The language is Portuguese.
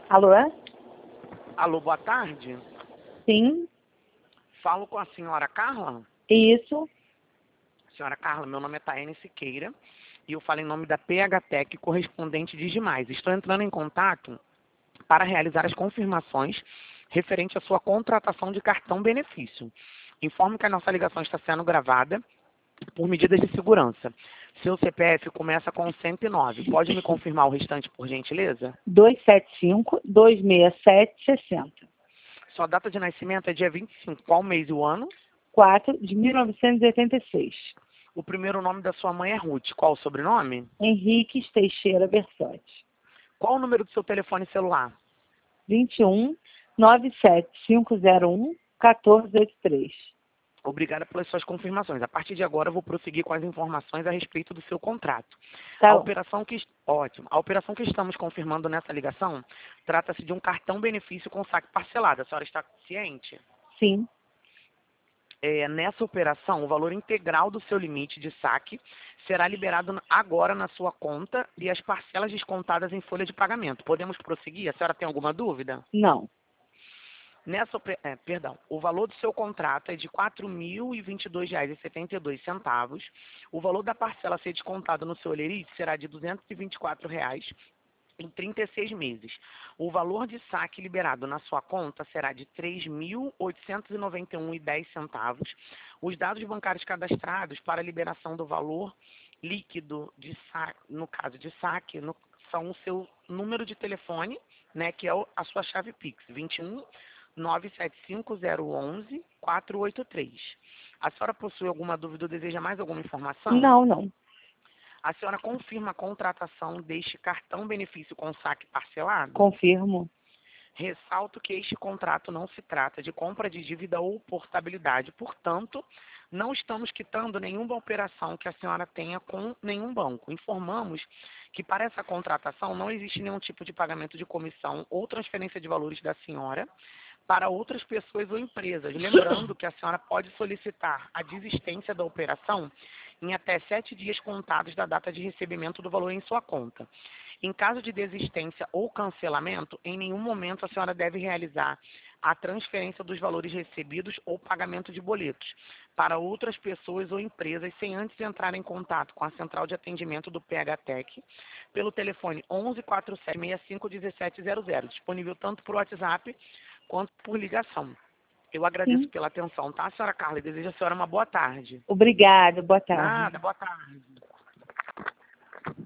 Alô? Alô, boa tarde. Sim, Falo com a senhora Carla. isso. Senhora Carla, meu nome é Taene Siqueira e eu falo em nome da PHTEC, correspondente de Digimais. Estou entrando em contato para realizar as confirmações referente à sua contratação de cartão benefício. Informo que a nossa ligação está sendo gravada por medidas de segurança. Seu CPF começa com 109. Pode me confirmar o restante, por gentileza? 275-267-60. Sua data de nascimento é dia 25. Qual mês e o ano? 4 de 1986. O primeiro nome da sua mãe é Ruth. Qual o sobrenome? Henrique Teixeira Bersotti. Qual o número do seu telefone celular? 21-97501-1483. Obrigada pelas suas confirmações. A partir de agora, eu vou prosseguir com as informações a respeito do seu contrato. Tá A bom. operação que, ótimo. A operação que estamos confirmando nessa ligação trata-se de um cartão benefício com saque parcelado. A senhora está ciente? Sim, Nessa operação, o valor integral do seu limite de saque será liberado agora na sua conta e as parcelas descontadas em folha de pagamento. Podemos prosseguir? A senhora tem alguma dúvida? não. O valor do seu contrato é de R$ 4.022,72. O valor da parcela a ser descontado no seu olerite será de R$ 224,00 em 36 meses. O valor de saque liberado na sua conta será de R$ 3.891,10. Os dados bancários cadastrados para a liberação do valor líquido de saque, no caso de saque, são o seu número de telefone, né, que é a sua chave Pix, 21-97501-483. A senhora possui alguma dúvida ou deseja mais alguma informação? Não. A senhora confirma a contratação deste cartão benefício com saque parcelado? Confirmo. Ressalto que este contrato não se trata de compra de dívida ou portabilidade, portanto, não estamos quitando nenhuma operação que a senhora tenha com nenhum banco. Informamos que para essa contratação não existe nenhum tipo de pagamento de comissão ou transferência de valores da senhora para outras pessoas ou empresas. Lembrando que a senhora pode solicitar a desistência da operação em até 7 dias contados da data de recebimento do valor em sua conta. Em caso de desistência ou cancelamento, em nenhum momento a senhora deve realizar a transferência dos valores recebidos ou pagamento de boletos para outras pessoas ou empresas sem antes entrar em contato com a central de atendimento do PHTEC pelo telefone 11 47 65 1700, disponível tanto por WhatsApp quanto por ligação. Eu agradeço Sim. pela atenção, tá, senhora Carla? E desejo à senhora uma boa tarde. Obrigada, boa tarde. Nada, boa tarde.